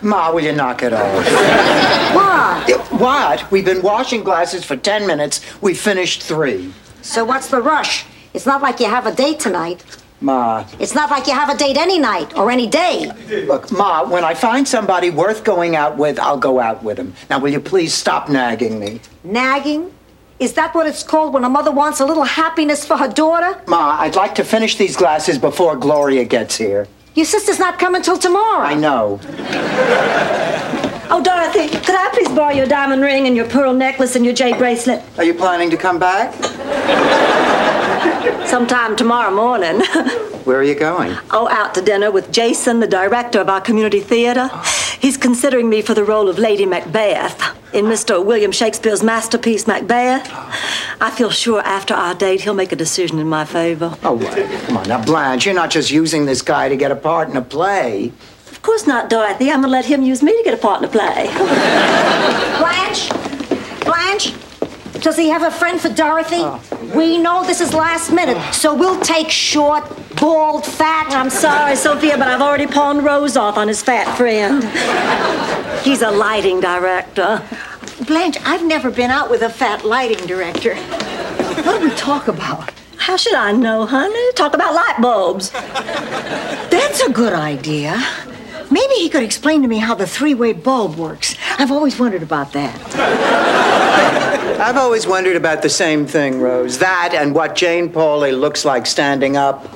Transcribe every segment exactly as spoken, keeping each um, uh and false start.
Ma, will you knock it off? What? What? We've been washing glasses for ten minutes. We finished three. So what's the rush? It's not like you have a date tonight. Ma. It's not like you have a date any night or any day. Look, Ma, when I find somebody worth going out with, I'll go out with him. Now, will you please stop nagging me? Nagging? Is that what it's called when a mother wants a little happiness for her daughter? Ma, I'd like to finish these glasses before Gloria gets here. Your sister's not coming till tomorrow. I know. Oh, Dorothy, could I please borrow your diamond ring and your pearl necklace and your jade bracelet? Are you planning to come back? Sometime tomorrow morning. Where are you going? Oh, out to dinner with Jason, the director of our community theater. He's considering me for the role of Lady Macbeth in Mister William Shakespeare's masterpiece, Macbeth. I feel sure after our date, he'll make a decision in my favor. Oh, wait. Come on. Now, Blanche, you're not just using this guy to get a part in a play. Of course not, Dorothy. I'm going to let him use me to get a part in a play. Blanche? Blanche? Does he have a friend for Dorothy? Oh. We know this is last minute, so we'll take short, bald, fat. I'm sorry, Sophia, but I've already pawned Rose off on his fat friend. He's a lighting director. Blanche, I've never been out with a fat lighting director. What do we talk about? How should I know, honey? Talk about light bulbs. That's a good idea. Maybe he could explain to me how the three-way bulb works. I've always wondered about that. I've always wondered about the same thing, Rose. That and what Jane Pauley looks like standing up.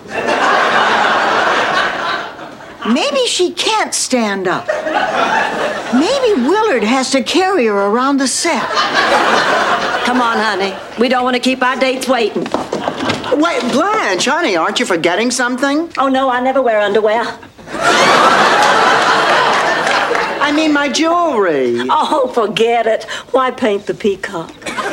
Maybe she can't stand up. Maybe Willard has to carry her around the set. Come on, honey. We don't want to keep our dates waiting. Wait, Blanche, honey, aren't you forgetting something? Oh, no, I never wear underwear. I mean, my jewelry. Oh, forget it. Why paint the peacock?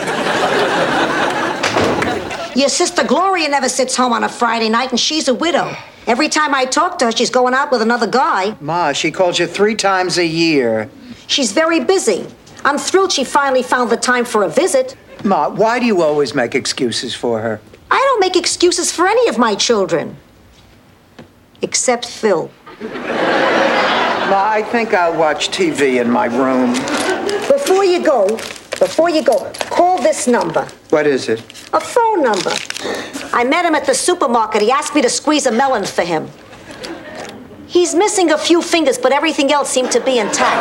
Your sister Gloria never sits home on a Friday night, and she's a widow. Every time I talk to her, she's going out with another guy. Ma, she calls you three times a year. She's very busy. I'm thrilled she finally found the time for a visit. Ma, why do you always make excuses for her? I don't make excuses for any of my children. Except Phil. Ma, I think I'll watch T V in my room. Before you go, before you go, call this number. What is it? A phone number. I met him at the supermarket. He asked me to squeeze a melon for him. He's missing a few fingers, but everything else seemed to be intact.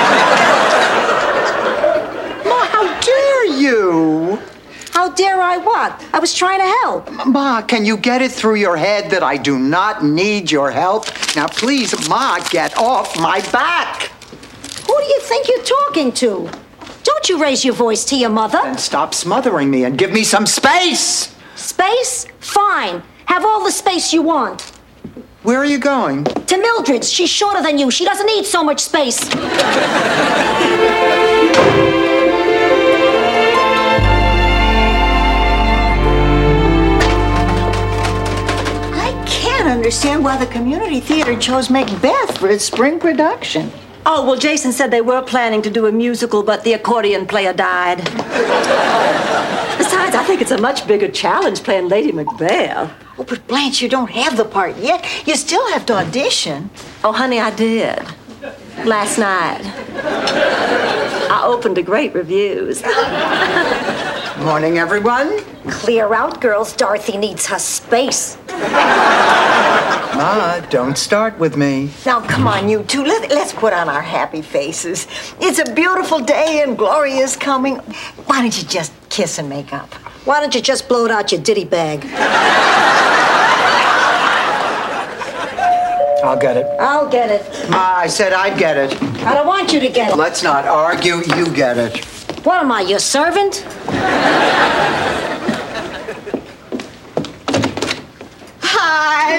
Ma, how dare you? How dare I what? I was trying to help. Ma, can you get it through your head that I do not need your help? Now, please, Ma, get off my back. Who do you think you're talking to? Don't you raise your voice to your mother. Then stop smothering me and give me some space. Space? Fine. Have all the space you want. Where are you going? To Mildred's. She's shorter than you. She doesn't need so much space. I can't understand why the community theater chose Macbeth for its spring production. Oh, well, Jason said they were planning to do a musical, but the accordion player died. Besides, I think it's a much bigger challenge playing Lady Macbeth. Oh, but Blanche, you don't have the part yet. You still have to audition. Oh, honey, I did. Last night. I opened to great reviews. Morning, everyone. Clear out, girls. Dorothy needs her space. Ma, don't start with me. Now, come on, you two. Let, let's put on our happy faces. It's a beautiful day and Gloria's coming. Why don't you just kiss and make up? Why don't you just blow it out your ditty bag? I'll get it. I'll get it. Ma, I said I'd get it. I don't want you to get it. Let's not argue. You get it. What am I, your servant? Hi,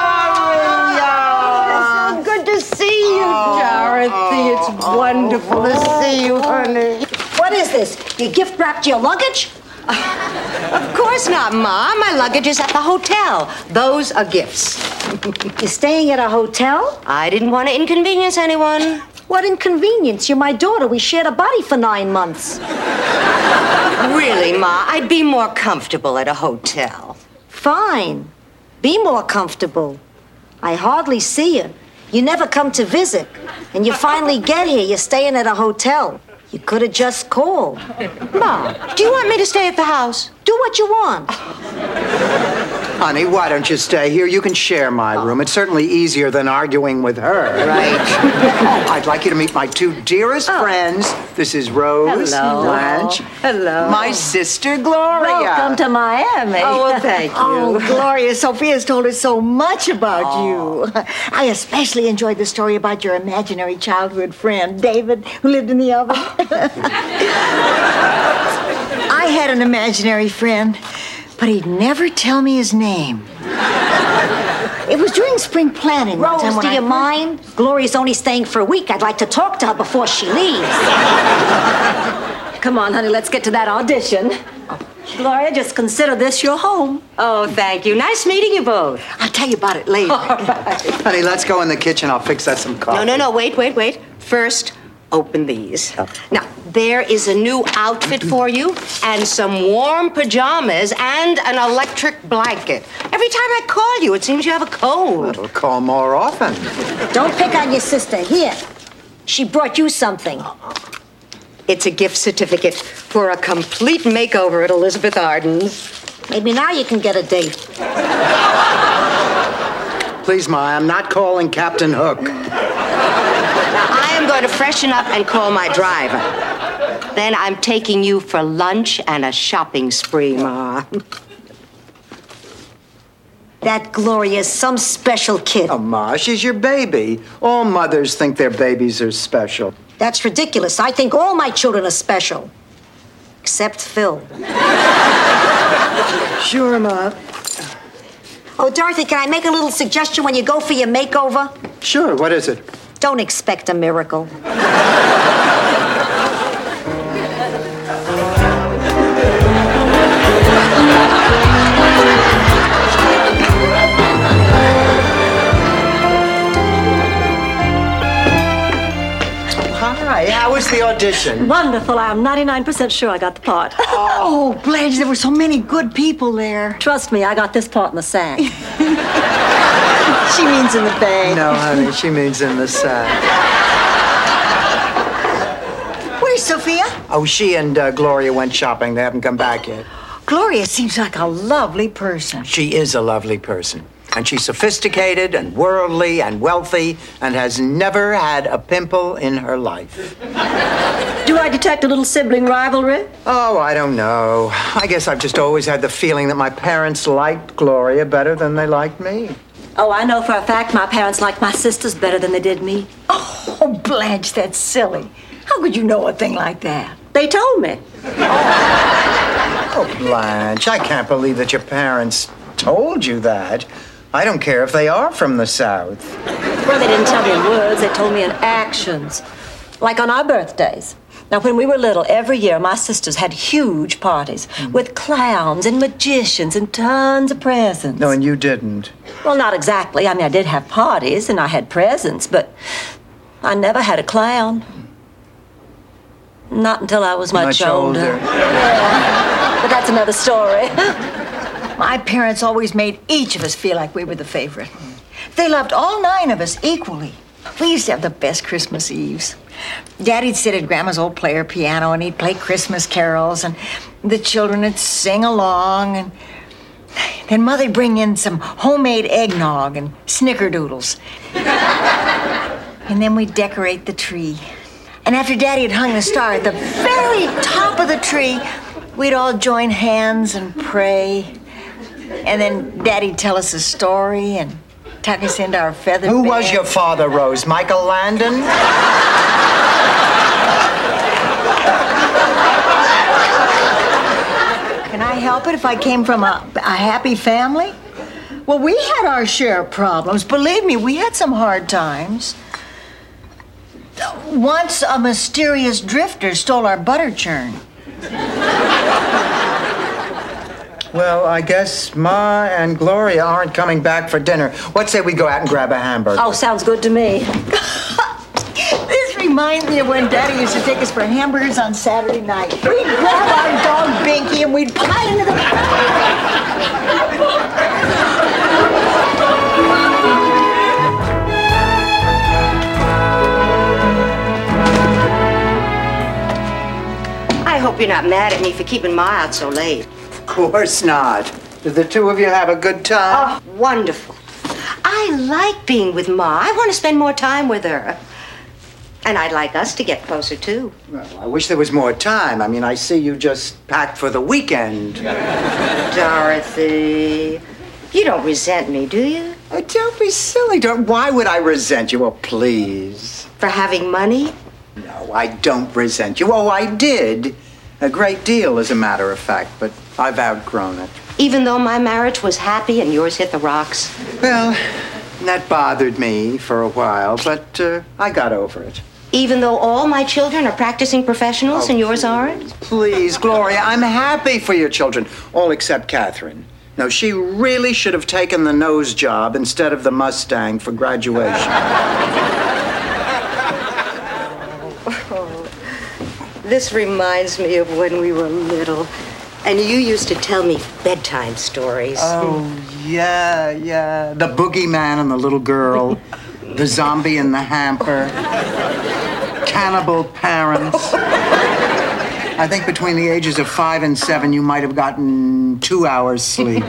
Gloria! It's so good to see you, Dorothy. It's wonderful to see you, honey. What is this? You gift wrapped your luggage? Of course not, Ma. My luggage is at the hotel. Those are gifts. You're staying at a hotel? I didn't want to inconvenience anyone. What inconvenience? You're my daughter. We shared a body for nine months. Really, Ma, I'd be more comfortable at a hotel. Fine. Be more comfortable. I hardly see you. You never come to visit. And you finally get here. You're staying at a hotel. You could have just called. Mom, do you want me to stay at the house? Do what you want. Honey, why don't you stay here? You can share my room. It's certainly easier than arguing with her. Right. Oh, I'd like you to meet my two dearest oh. friends. This is Rose, Hello. Blanche. Hello. My sister, Gloria. Welcome to Miami. Oh, well, thank you. Oh, Gloria, Sophia's told us so much about Oh. you. I especially enjoyed the story about your imaginary childhood friend, David, who lived in the oven. I had an imaginary friend, but he'd never tell me his name. It was during spring planting. one Rose, time when do I you first- mind? Gloria's only staying for a week. I'd like to talk to her before she leaves. Come on, honey, let's get to that audition. Gloria, just consider this your home. Oh, thank you. Nice meeting you both. I'll tell you about it later. Honey, let's go in the kitchen. I'll fix us some coffee. No, no, no. Wait, wait, wait. First, open these. Now, there is a new outfit for you, and some warm pajamas, and an electric blanket. Every time I call you, it seems you have a cold. I'll call more often. Don't pick on your sister. Here. She brought you something. It's a gift certificate for a complete makeover at Elizabeth Arden's. Maybe now you can get a date. Please, Ma, I'm not calling Captain Hook. Now, I am going to freshen up and call my driver. Then I'm taking you for lunch and a shopping spree, Ma. That Gloria's some special kid. Oh, Ma, she's your baby. All mothers think their babies are special. That's ridiculous. I think all my children are special. Except Phil. Sure, Ma. Oh, Dorothy, can I make a little suggestion when you go for your makeover? Sure, what is it? Don't expect a miracle. Hi, how was the audition? Wonderful. I'm ninety-nine percent sure I got the part. Oh, Blanche, there were so many good people there. Trust me, I got this part in the sack. She means in the bag. No, honey, she means in the sack. Where's Sophia? Oh, she and uh, Gloria went shopping. They haven't come back yet. Gloria seems like a lovely person. She is a lovely person. And she's sophisticated and worldly and wealthy and has never had a pimple in her life. Do I detect a little sibling rivalry? Oh, I don't know. I guess I've just always had the feeling that my parents liked Gloria better than they liked me. Oh, I know for a fact my parents liked my sisters better than they did me. Oh, Blanche, that's silly. How could you know a thing like that? They told me. Oh, Blanche, I can't believe that your parents told you that. I don't care if they are from the South. Well, they didn't tell me in words, they told me in actions. Like on our birthdays. Now, when we were little, every year my sisters had huge parties mm. with clowns and magicians and tons of presents. No, and you didn't. Well, not exactly. I mean, I did have parties and I had presents, but I never had a clown. Not until I was much, much older. older. Yeah. But that's another story. My parents always made each of us feel like we were the favorite. They loved all nine of us equally. We used to have the best Christmas Eves. Daddy'd sit at Grandma's old player piano and he'd play Christmas carols and the children would sing along and then Mother'd bring in some homemade eggnog and snickerdoodles. And then we'd decorate the tree. And after Daddy had hung the star at the very top of the tree, we'd all join hands and pray. And then Daddy'd tell us a story and tuck us into our feather Who bed. was your father, Rose? Michael Landon? Can I help it if I came from a, a happy family? Well, we had our share of problems. Believe me, we had some hard times. Once a mysterious drifter stole our butter churn. Well, I guess Ma and Gloria aren't coming back for dinner. What say we go out and grab a hamburger? Oh, sounds good to me. This reminds me of when Daddy used to take us for hamburgers on Saturday night. We'd grab our dog Binky and we'd pile into the... not mad at me for keeping Ma out so late. Of course not. Did the two of you have a good time? Oh, wonderful. I like being with Ma. I want to spend more time with her. And I'd like us to get closer, too. Well, I wish there was more time. I mean, I see you just packed for the weekend. Dorothy, you don't resent me, do you? Oh, don't be silly. Don't. Why would I resent you? Oh, please. For having money? No, I don't resent you. Oh, I did. A great deal, as a matter of fact, but I've outgrown it. Even though my marriage was happy and yours hit the rocks? Well, that bothered me for a while, but uh, I got over it. Even though all my children are practicing professionals Oh, and yours aren't? Please, Gloria, I'm happy for your children, all except Catherine. No, she really should have taken the nose job instead of the Mustang for graduation. This reminds me of when we were little, and you used to tell me bedtime stories. Oh, yeah, yeah. The boogeyman and the little girl, the zombie in the hamper, cannibal parents. I think between the ages of five and seven, you might have gotten two hours sleep.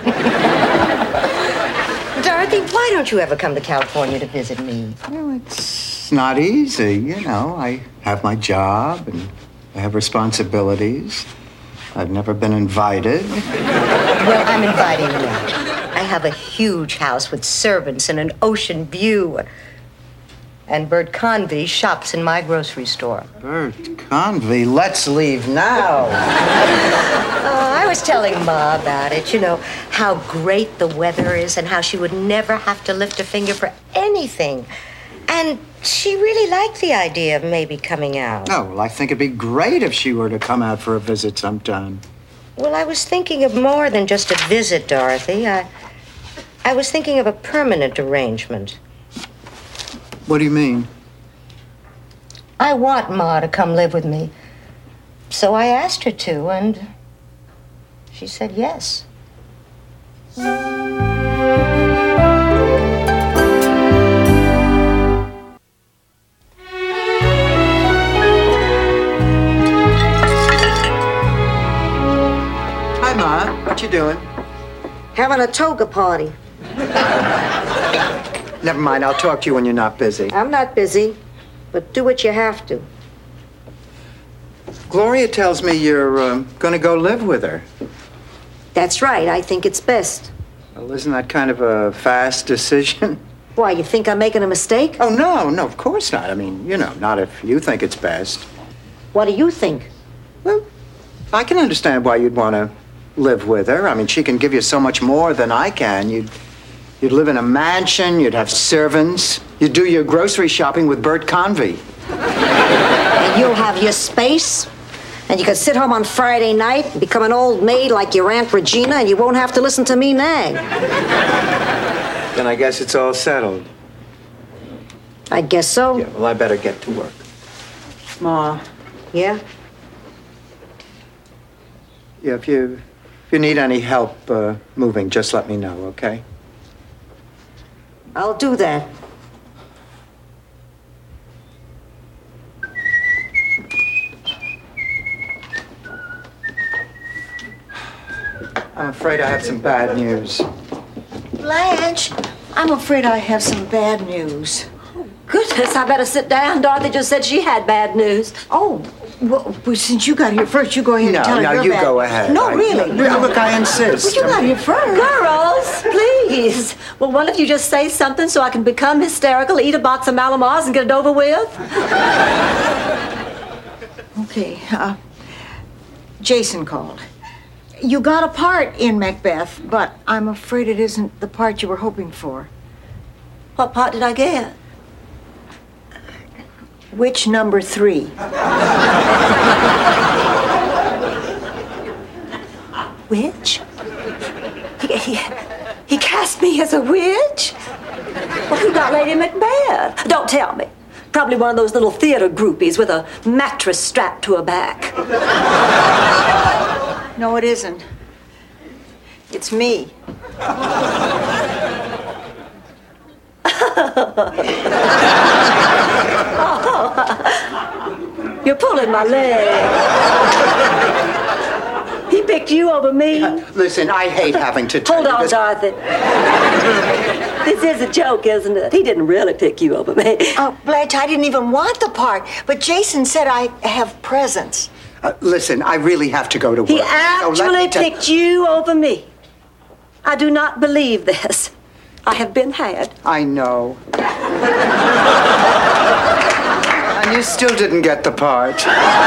Dorothy, why don't you ever come to California to visit me? Well, it's not easy, you know. I have my job and I have responsibilities. I've never been invited. Well, I'm inviting you now. I have a huge house with servants and an ocean view. And Bert Convy shops in my grocery store. Bert Convy, let's leave now. Oh, I was telling Ma about it, you know, how great the weather is and how she would never have to lift a finger for anything. And she really liked the idea of maybe coming out. Oh, well, I think it'd be great if she were to come out for a visit sometime. Well, I was thinking of more than just a visit, Dorothy. I, I was thinking of a permanent arrangement. What do you mean? I want Ma to come live with me. So I asked her to, and she said yes. Hi, Ma. What you doing? Having a toga party. Never mind. I'll talk to you when you're not busy. I'm not busy, but do what you have to. Gloria tells me you're um, going to go live with her. That's right. I think it's best. Well, isn't that kind of a fast decision? Why, you think I'm making a mistake? Oh, no, no, of course not. I mean, you know, not if you think it's best. What do you think? Well, I can understand why you'd want to live with her. I mean, she can give you so much more than I can. You'd, you'd live in a mansion, you'd have servants, you'd do your grocery shopping with Bert Convy. And you'll have your space, and you can sit home on Friday night and become an old maid like your Aunt Regina, and you won't have to listen to me nag. Then I guess it's all settled. I guess so. Yeah, well, I better get to work. Ma. Yeah? Yeah, if you, if you need any help uh, moving, just let me know, okay? I'll do that. I'm afraid I have some bad news. Blanche, I'm afraid I have some bad news. Goodness, I better sit down. Dorothy just said she had bad news. Oh, well, well, since you got here first, you go ahead No, and tell her no, your you bad- go ahead. No, I- really. No, look, I insist. Well, you got here first. Girls, please. Will one of you just say something so I can become hysterical, eat a box of Malamars, and get it over with? Okay, uh, Jason called. You got a part in Macbeth, but I'm afraid it isn't the part you were hoping for. What part did I get? Which number three? Witch? He, he, he cast me as a witch? Well, who got Lady Macbeth? Don't tell me. Probably one of those little theater groupies with a mattress strapped to her back. No, it isn't. It's me. You're pulling my leg. He picked you over me. Uh, listen, I hate having to tell Hold you on, this. Dorothy. This is a joke, isn't it? He didn't really pick you over me. Oh, Blanche, I didn't even want the part, but Jason said I have presents. Uh, listen, I really have to go to work. He So let actually me tell- picked you over me. I do not believe this. I have been had. I know. And you still didn't get the part.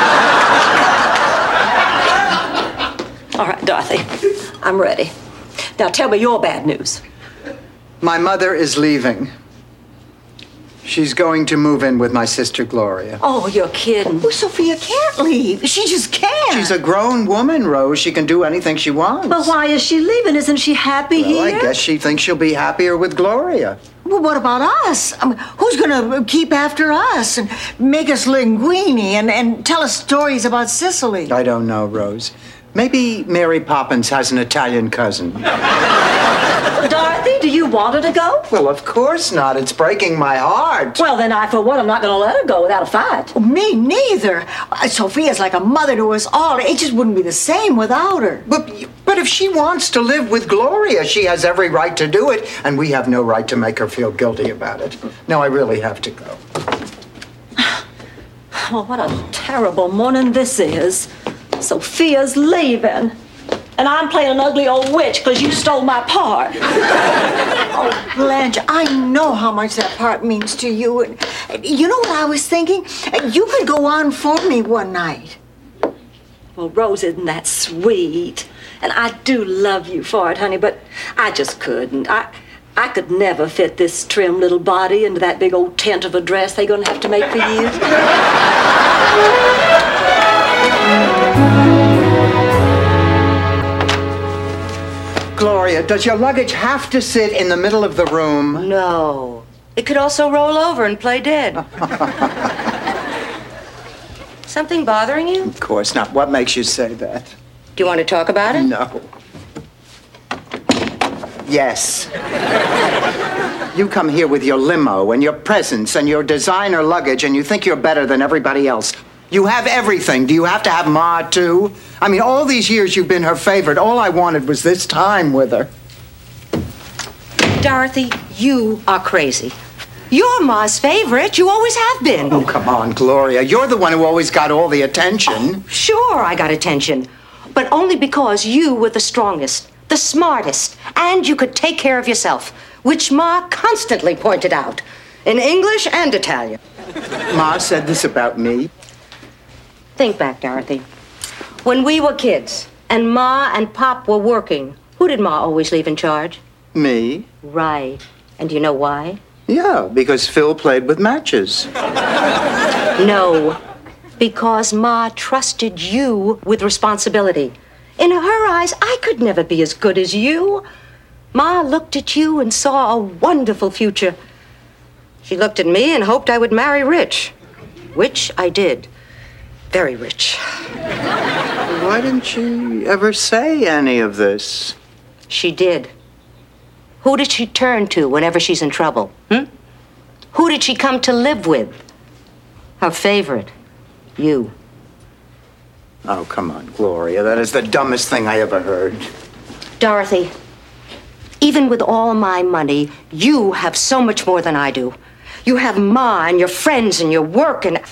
All right, Dorothy, I'm ready. Now tell me your bad news. My mother is leaving. She's going to move in with my sister Gloria. Oh, you're kidding. Oh, Sophia can't leave. She just can't. She's a grown woman, Rose. She can do anything she wants. But why is she leaving? Isn't she happy Well, here? I guess she thinks she'll be happier with Gloria. Well, what about us? I mean, who's going to keep after us and make us linguini and, and tell us stories about Sicily? I don't know, Rose. Maybe Mary Poppins has an Italian cousin. Dorothy, do you want her to go? Well, of course not. It's breaking my heart. Well, then I, for one, I'm not going to let her go without a fight. Me neither. Uh, Sophia's like a mother to us all. It just wouldn't be the same without her. But, but if she wants to live with Gloria, she has every right to do it, and we have no right to make her feel guilty about it. No, I really have to go. Oh, what a terrible morning this is. Sophia's leaving. And I'm playing an ugly old witch because you stole my part. Oh, Blanche, I know how much that part means to you. And you know what I was thinking? You could go on for me one night. Well, Rose, isn't that sweet? And I do love you for it, honey, but I just couldn't. I I could never fit this trim little body into that big old tent of a dress they're going to have to make for you. Gloria, does your luggage have to sit in the middle of the room? No. It could also roll over and play dead. Something bothering you? Of course not. What makes you say that? Do you want to talk about it? No. Yes. You come here with your limo and your presents and your designer luggage and you think you're better than everybody else. You have everything. Do you have to have Ma, too? I mean, all these years you've been her favorite. All I wanted was this time with her. Dorothy, you are crazy. You're Ma's favorite. You always have been. Oh, come on, Gloria. You're the one who always got all the attention. Oh, sure, I got attention. But only because you were the strongest, the smartest, and you could take care of yourself, which Ma constantly pointed out, in English and Italian. Ma said this about me. Think back, Dorothy. When we were kids, and Ma and Pop were working, who did Ma always leave in charge? Me? Right. And do you know why? Yeah, because Phil played with matches. No, because Ma trusted you with responsibility. In her eyes, I could never be as good as you. Ma looked at you and saw a wonderful future. She looked at me and hoped I would marry rich, which I did. Very rich. Why didn't she ever say any of this? She did. Who did she turn to whenever she's in trouble? Hmm? Who did she come to live with? Her favorite. You. Oh, come on, Gloria. That is the dumbest thing I ever heard. Dorothy, even with all my money, you have so much more than I do. You have Ma and your friends and your work and...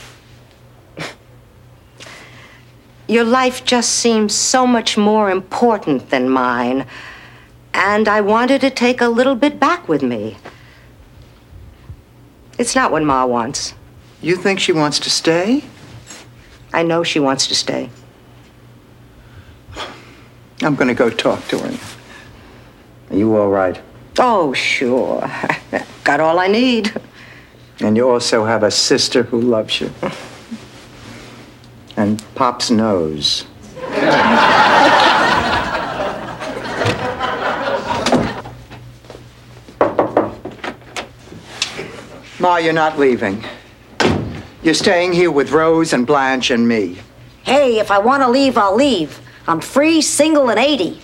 Your life just seems so much more important than mine. And I wanted to take a little bit back with me. It's not what Ma wants. You think she wants to stay? I know she wants to stay. I'm going to go talk to her. Are you all right? Oh, sure. Got all I need. And you also have a sister who loves you. And Pop's nose. Ma, you're not leaving. You're staying here with Rose and Blanche and me. Hey, if I want to leave, I'll leave. I'm free, single, and eighty.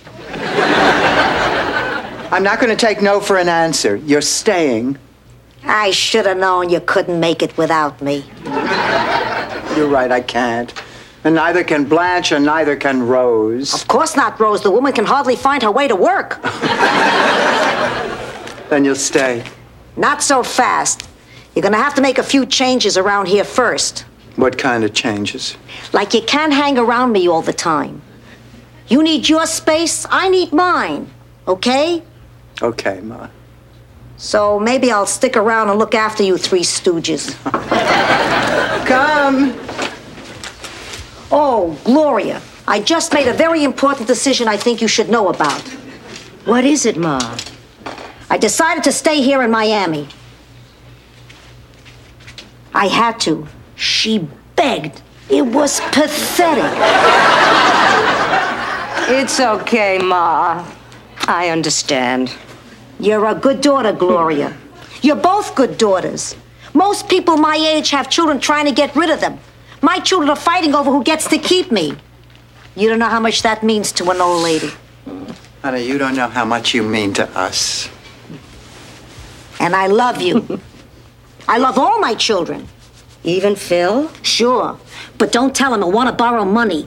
I'm not going to take no for an answer. You're staying. I should have known you couldn't make it without me. You're right, I can't. And neither can Blanche and neither can Rose. Of course not, Rose. The woman can hardly find her way to work. Then you'll stay. Not so fast. You're gonna have to make a few changes around here first. What kind of changes? Like you can't hang around me all the time. You need your space, I need mine. Okay? Okay, Ma. So maybe I'll stick around and look after you three stooges. Come. Oh, Gloria, I just made a very important decision I think you should know about. What is it, Ma? I decided to stay here in Miami. I had to. She begged. It was pathetic. It's okay, Ma. I understand. You're a good daughter, Gloria. You're both good daughters. Most people my age have children trying to get rid of them. My children are fighting over who gets to keep me. You don't know how much that means to an old lady. Honey, you don't know how much you mean to us. And I love you. I love all my children. Even Phil? Sure. But don't tell him I want to borrow money.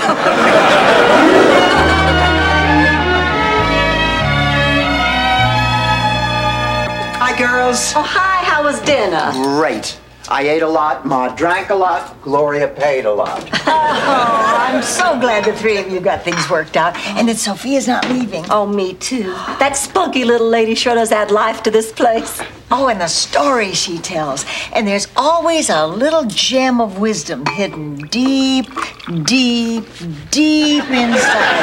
Hi, girls. Oh, hi, how was dinner? Great. I ate a lot, Ma drank a lot, Gloria paid a lot. Oh, I'm so glad the three of you got things worked out and that Sophia's not leaving. Oh, me too. That spunky little lady sure does add life to this place. Oh, and the stories she tells. And there's always a little gem of wisdom hidden deep, deep, deep inside.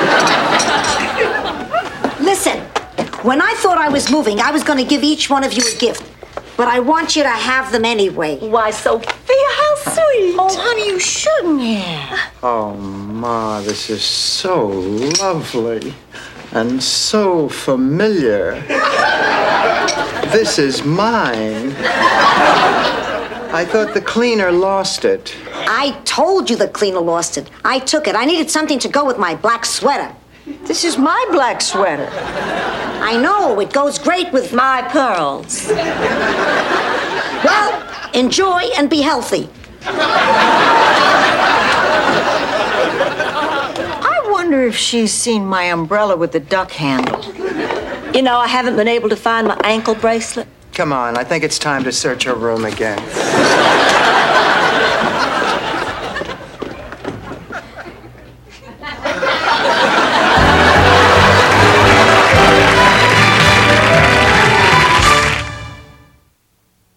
Listen, when I thought I was moving, I was going to give each one of you a gift. But I want you to have them anyway. Why, Sophia, how sweet. Oh, honey, you shouldn't have. Oh, Ma, this is so lovely and so familiar. This is mine. I thought the cleaner lost it. I told you the cleaner lost it. I took it. I needed something to go with my black sweater. This is my black sweater. I know, it goes great with my... My pearls. Well, enjoy and be healthy. I wonder if she's seen my umbrella with the duck handle. You know, I haven't been able to find my ankle bracelet. Come on, I think it's time to search her room again.